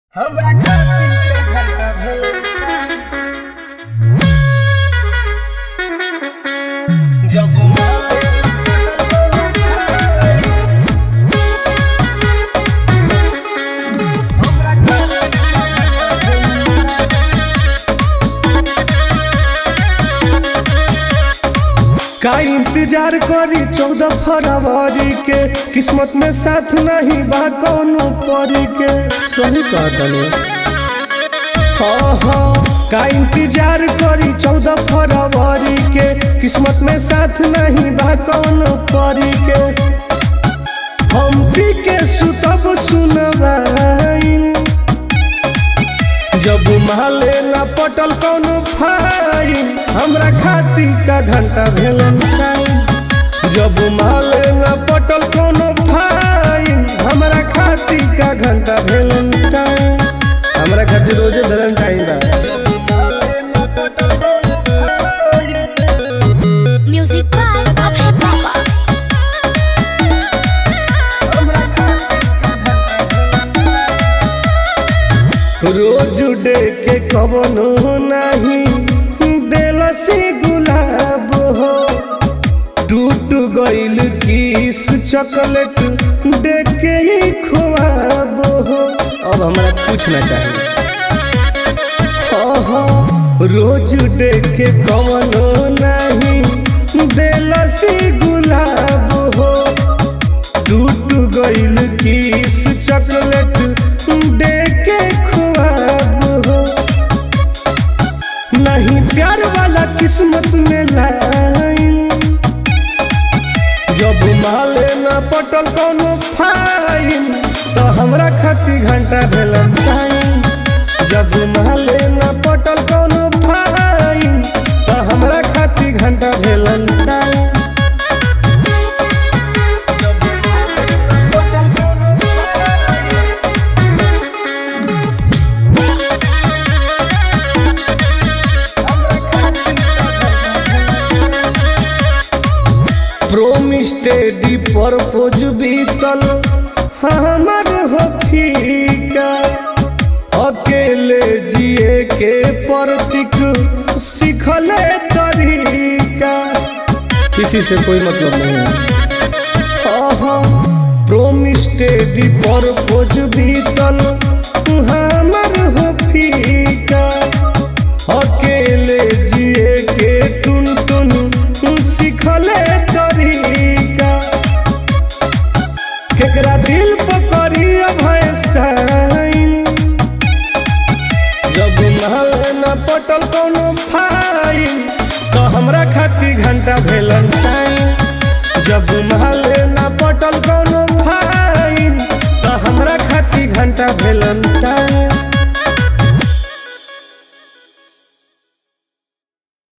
हमरा खातिर के घंटा भेल जब हमरा का इंतजार करी 14 फरवरी के किस्मत में साथ नहीं बा कौनो परी के सही कहतनी का इंतजार करी 14 फरवरी के किस्मत में साथ नहीं बा कौनो परी के हम पी के सुतब सुनवाइन जब माले ना पटल कौनो फाइन हमरा खाती का घंटा भेलन टाइम जब माले ना पटल कौनो फाइन हमरा खाती का घंटा भेलन टाइम हमरा खाती रोजे धरन टाइम बा Music by Abhay Baba. रोज उड़े के कवनो नहीं देलसी गुलाब हो टूट गइल किस चॉकलेट देख के ही ख्वाब हो अब हमरा कुछ ना चाहिए रोज उड़े के कवनो नहीं देलसी गुलाब हो टूट गइल किस चॉकलेट देख के ख्वाब हो नहीं प्यार वाला किस्मत में लाइन जब माले ना पटल कौनो फाइन तो हमरा खाती घंटा भेलन टाइम जब माले ना पटल कौनो फाइन तो हमरा खाती घंटा भेलन टाइम प्रोमिस टेडी परपोज बीतल हमर हो फीका अकेले जिए के प्रतीक सीखले तरीका किसी से कोई मतलब नहीं है प्रोमिस टेडी परपोज बीतल हमर हो फीका अकेले जिए के टुन टुन सीखले तरीका केकरा दिल पकड़ी भय साइन जब महल न पटल कौनो फाइन तो हमरा खाती घंटा भेलन टाइम जब महल न पटल कौनो फाइन तो हमरा खाती घंटा भेलन टाइम